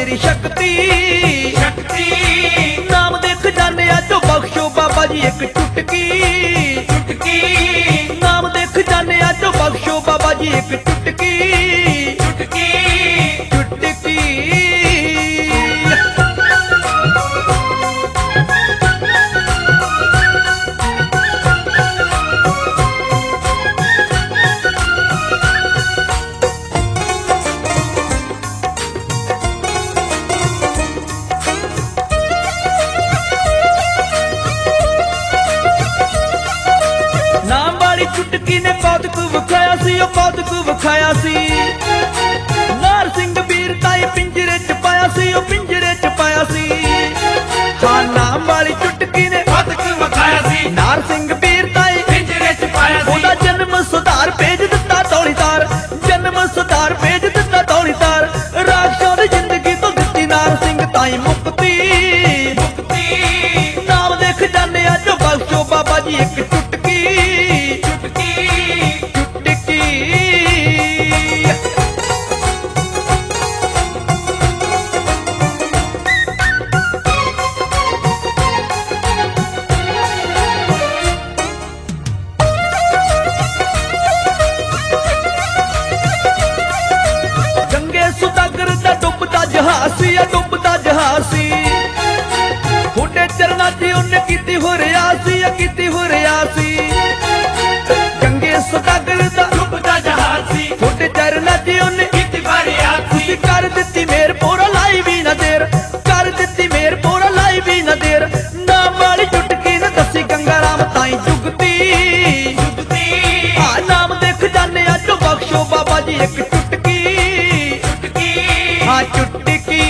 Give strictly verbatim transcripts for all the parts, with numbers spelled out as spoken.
तेरी शक्ति शक्ति। नाम दे खजाने जो बख्शो बाबा जी एक चुटकी चुटकी। नाम दे खजाने जो बख्शो बाबा जी एक चुटकी चुटकी। चुटकी। नाम वाली चुटकी ने कौतुक विखाया सी, ओ कौतुक विखाया सी। नार सिंह वीर ताई पिंजरे च पाया सी, ओ पिंजरे च पाया सी। हाँ नाम वाली चुटकी ने कौतुक विखाया सी, नार सिंह वीर ताई पिंजरे च पाया सी। ओदा जन्म सुधार भेज दिता तौली तार, जन्म सुधार भेज दिता तौली तार। राक्षसां दी जिंदगी तो दिती नार सिंह ताई मुक्ति मुक्ति। नाम दे खजाने जो बख्शो बाबा जी एक चुटकी चुटकी। चुटकी। गंगे सुदागर दा डुबदा जहाज सी, डुबदा जहाज सी। थोड़े चरना च उन्हें कीती हो रियासी, कीती हो रियासी। गंगे सुदागर दा डुबदा जहाज सी, थोड़े चरना च उन्हें कीती फरियाद सी। कर दिती मेर पोरा लाई भी न देर, कर दिती मेर पोरा लाई भी न देर। नाम वाली चुटकी ने दसी गंगा राम ताई जुगती जुगती। आ नाम दे खजाने जो बख्शो बाबा जी एक चुटकी चुटकी। हाँ चुटकी।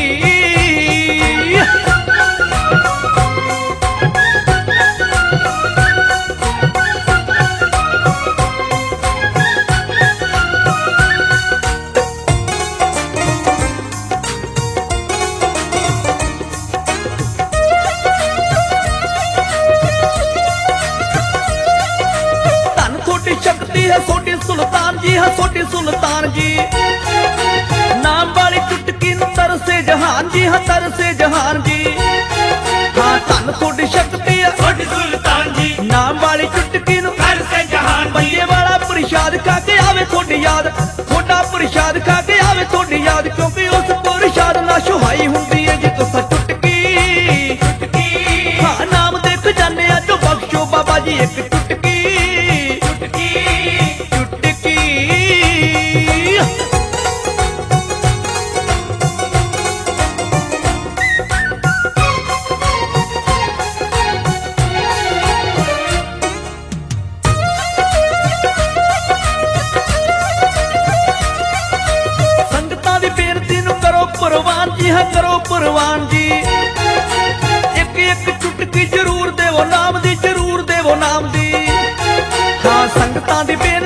धन थोड़ी शक्ति है छोटी सुल्तान जी, है छोटी सुल्तान जी। नाम वाली चुटकी न तरसे जहान जी, हाँ तरसे जहान जी। हाँ धन थोड़ी शक्ति है छोटी सुल्तान जी, नाम वाली चुटकी न घर से जहान जी। बल्ले वाला प्रसाद खा के आवे थोड़ी याद, थोड़ा प्रसाद खा के आवे थोड़ी याद। क्योंकि उस प्रसाद ना सुहाई हुंदी है जी तुसा चुटकी चुटकी। हाँ नाम दे खजाने जो बख्शो बाबा जी एक चुटकी चुटकी। चुटकी। संगतां दी बेनती नूं करो परवान जी, हाँ करो परवान जी। एक एक चुटकी जरूर देवो नाम दी, जरूर देवो नाम दी। हाँ संगतां दी